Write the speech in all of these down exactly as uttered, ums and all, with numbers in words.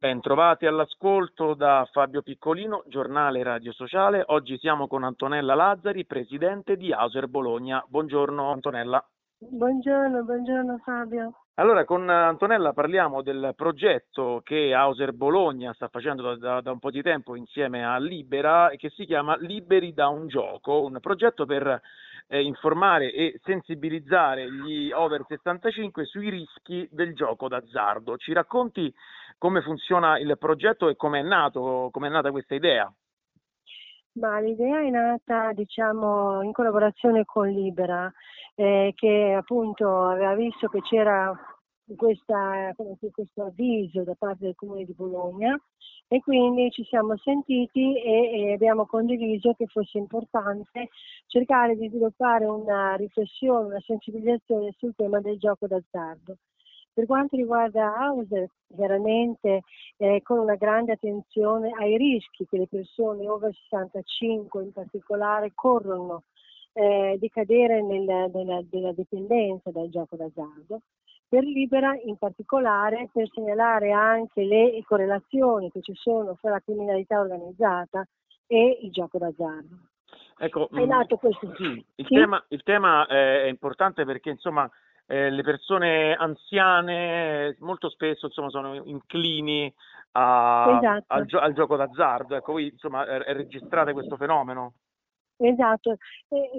Bentrovati all'ascolto da Fabio Piccolino, giornale Radio Sociale. Oggi siamo con Antonella Lazzari, presidente di Auser Bologna. Buongiorno Antonella. Buongiorno, buongiorno Fabio. Allora, con Antonella parliamo del progetto che Auser Bologna sta facendo da, da un po' di tempo insieme a Libera e che si chiama Liberi da un gioco, un progetto per eh, informare e sensibilizzare gli over sessantacinque sui rischi del gioco d'azzardo. Ci racconti come funziona il progetto e come è nato, come è nata questa idea? Ma l'idea è nata, diciamo, in collaborazione con Libera, eh, che appunto aveva visto che c'era questa, questo avviso da parte del Comune di Bologna e quindi ci siamo sentiti e, e abbiamo condiviso che fosse importante cercare di sviluppare una riflessione, una sensibilizzazione sul tema del gioco d'azzardo. Per quanto riguarda Auser, chiaramente eh, con una grande attenzione ai rischi che le persone over sessantacinque in particolare corrono eh, di cadere nel, nella, nella dipendenza dal gioco d'azzardo. Per Libera in particolare per segnalare anche le correlazioni che ci sono fra la criminalità organizzata e il gioco d'azzardo. Ecco, È nato questo. Sì, il, Sì? tema, il tema è importante perché insomma eh, le persone anziane molto spesso insomma sono inclini a, Esatto. al, gio- al gioco d'azzardo. Ecco, voi insomma è, è registrate questo fenomeno? Esatto, e,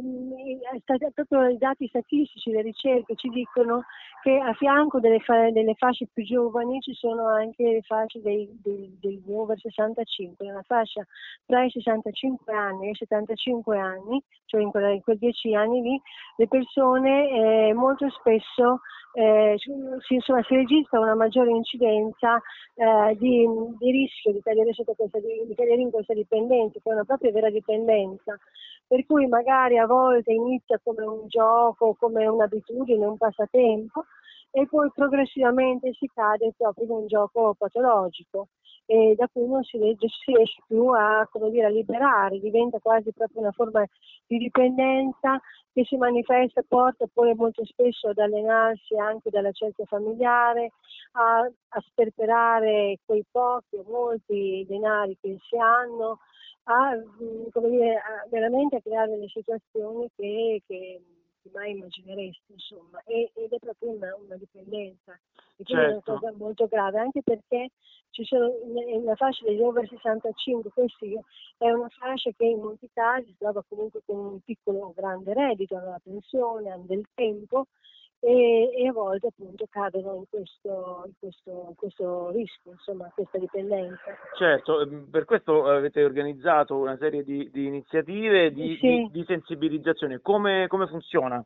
e, proprio i dati statistici, le ricerche ci dicono che a fianco delle, fa, delle fasce più giovani ci sono anche le fasce dei, dei, degli over sessantacinque, nella fascia tra i sessantacinque anni e i settantacinque anni, cioè in, quella, in quei dieci anni lì, le persone eh, molto spesso eh, si, insomma, si registra una maggiore incidenza eh, di, di rischio di cadere, sotto questa, di, di cadere in questa dipendenza, che è una propria vera dipendenza. Per cui magari a volte inizia come un gioco, come un'abitudine, un passatempo e poi progressivamente si cade proprio in un gioco patologico e da cui non si, legge, si riesce più a, come dire, a liberare, diventa quasi proprio una forma di dipendenza che si manifesta, porta poi molto spesso ad allenarsi anche dalla cerchia familiare, a, a sperperare quei pochi o molti denari che si hanno, a, come dire, a veramente a creare delle situazioni che, che mai immagineresti, insomma, e, ed è proprio una, una dipendenza, e quindi certo. È una cosa molto grave, anche perché ci sono in una fascia degli over sessantacinque, questi è una fascia che in molti casi si trova comunque con un piccolo o grande reddito, hanno la pensione, hanno del tempo, E, e a volte appunto cadono in questo, in questo, in questo rischio, insomma, questa dipendenza. Certo, per questo avete organizzato una serie di, di iniziative di, sì. di, di sensibilizzazione. Come, come funziona?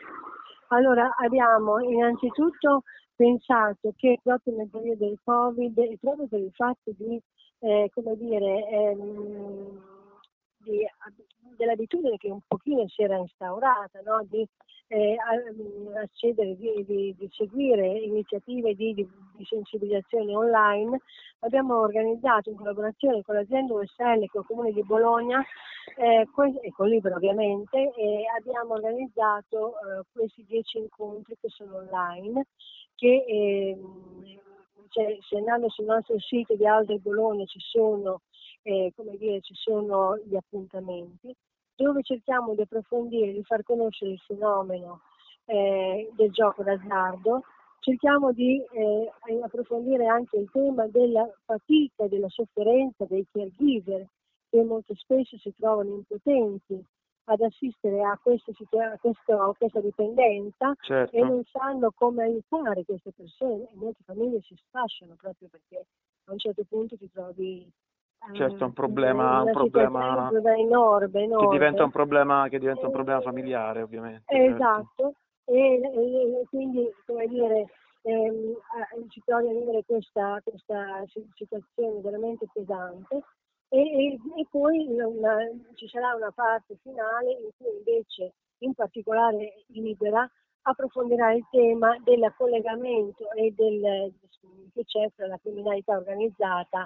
Allora, abbiamo innanzitutto pensato che proprio nel periodo del Covid e proprio per il fatto di, eh, come dire, ehm, di, dell'abitudine che un pochino si era instaurata, no? Di eh, accedere, di, di, di seguire iniziative di, di, di sensibilizzazione online, abbiamo organizzato in collaborazione con l'azienda U S L, con il Comune di Bologna eh, e con Libero ovviamente, e abbiamo organizzato eh, questi dieci incontri che sono online, che eh, cioè, se andando sul nostro sito di Auser Bologna ci sono, eh, come dire, ci sono gli appuntamenti, dove cerchiamo di approfondire, di far conoscere il fenomeno eh, del gioco d'azzardo, cerchiamo di eh, approfondire anche il tema della fatica e della sofferenza dei caregiver, che molto spesso si trovano impotenti ad assistere a, queste situa- a, questo, a questa dipendenza, certo. E non sanno come aiutare queste persone, e molte famiglie si sfasciano proprio perché a un certo punto ti trovi Certo, è un problema, un problema, un problema enorme, enorme. Che diventa un problema, che diventa un problema familiare, ovviamente. Esatto, certo. e, e, e quindi, come dire, ehm, ci trovi a vivere questa, questa situazione veramente pesante. E, e, e poi una, ci sarà una parte finale in cui invece, in particolare Libera, approfondirà il tema del collegamento e del, che c'è tra la criminalità organizzata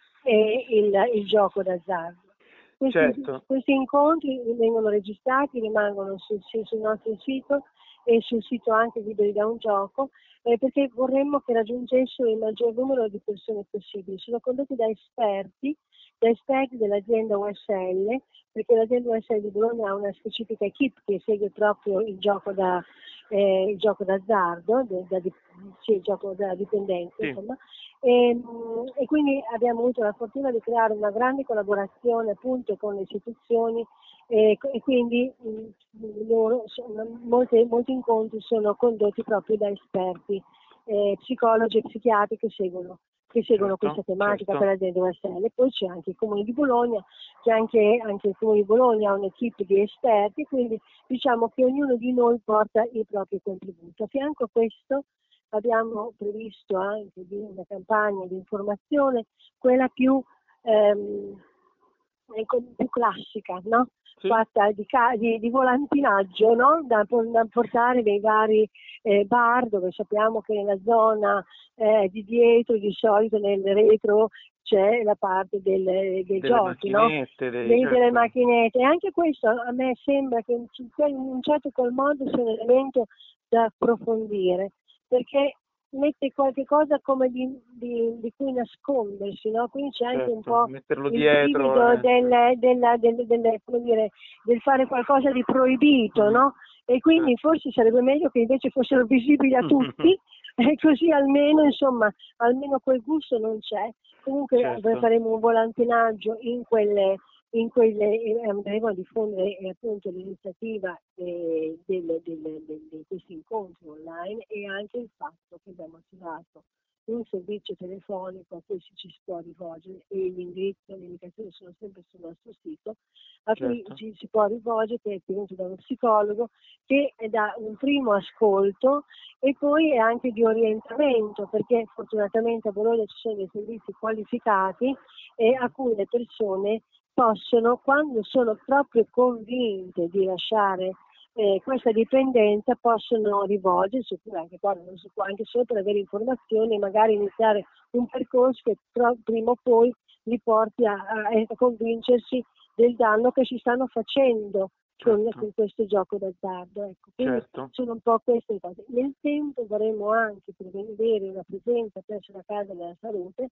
e il, il gioco d'azzardo. Questi, certo. questi incontri vengono registrati, rimangono sul, sul nostro sito e sul sito anche Liberi da un gioco, eh, perché vorremmo che raggiungessero il maggior numero di persone possibile. Sono condotti da esperti, da esperti dell'azienda U S L, perché l'azienda U S L di Bologna ha una specifica equipe che segue proprio il gioco da eh, il gioco d'azzardo, da, da, sì, il gioco da dipendenza, Sì. insomma. E, e quindi abbiamo avuto la fortuna di creare una grande collaborazione appunto con le istituzioni e, e quindi mh, loro sono, molti, molti incontri sono condotti proprio da esperti eh, psicologi e psichiatri che seguono che seguono Certo, questa tematica certo. per l'azienda U S L. Poi c'è anche il Comune di Bologna, che anche, anche il Comune di Bologna ha un'equipe di esperti, quindi diciamo che ognuno di noi porta il proprio contributo. A fianco a questo abbiamo previsto anche di una campagna di informazione, quella più, ehm, più classica, no? Sì. Fatta di, di, di volantinaggio, no? da, da portare nei vari eh, bar, dove sappiamo che nella zona eh, di dietro, di solito nel retro, c'è la parte del, dei delle giochi, no? macchinette, dei, Dei, certo. delle macchinette. E anche questo a me sembra che in un certo qual modo sia un elemento da approfondire, perché mette qualche cosa come di, di, di cui nascondersi, no? Quindi c'è anche Certo, un po' metterlo il dietro, brivido eh. del, della, del, del, come dire, del fare qualcosa di proibito, Mm. no? E quindi Certo. forse sarebbe meglio che invece fossero visibili a tutti, e così almeno, insomma, almeno quel gusto non c'è. Comunque Certo. faremo un volantinaggio in quelle in quelle eh, andremo a diffondere eh, appunto l'iniziativa eh, delle, delle, delle, di questi incontri online e anche il fatto che abbiamo attivato un servizio telefonico a cui ci si può rivolgere e l'indirizzo e le indicazioni sono sempre sul nostro sito, a cui Certo. ci si può rivolgere, che è tenuto da uno psicologo, che dà un primo ascolto e poi è anche di orientamento, perché fortunatamente a Bologna ci sono dei servizi qualificati e a cui le persone possono, quando sono proprio convinte di lasciare eh, questa dipendenza, possono rivolgersi, anche, qua, non si può, anche solo per avere informazioni e magari iniziare un percorso che pro, prima o poi li porti a, a, a convincersi del danno che ci stanno facendo con, Certo. con questo gioco d'azzardo. Ecco. Quindi Certo. sono un po' queste cose. Nel tempo vorremmo anche prevedere una presenza presso la Casa della Salute,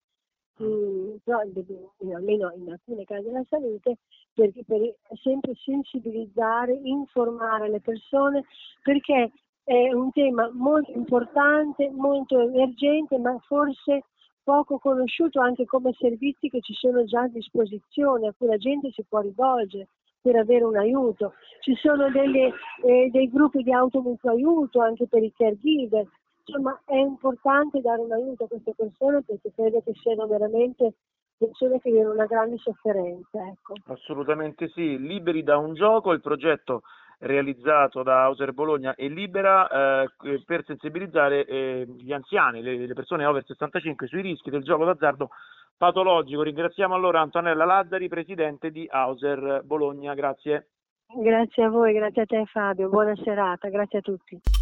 Mm, però, almeno in alcune case della salute, perché per sempre sensibilizzare, informare le persone, perché è un tema molto importante, molto emergente, ma forse poco conosciuto anche come servizi che ci sono già a disposizione, a cui la gente si può rivolgere per avere un aiuto. Ci sono delle, eh, dei gruppi di automutuo aiuto anche per i caregiver. Insomma, è importante dare un aiuto a queste persone perché credo che siano veramente persone che vivono una grande sofferenza. Ecco. Assolutamente sì. Liberi da un gioco, il progetto realizzato da Auser Bologna e Libera eh, per sensibilizzare eh, gli anziani, le, le persone over sessantacinque sui rischi del gioco d'azzardo patologico. Ringraziamo allora Antonella Lazzari, presidente di Auser Bologna. Grazie. Grazie a voi, grazie a te Fabio, buona serata, grazie a tutti.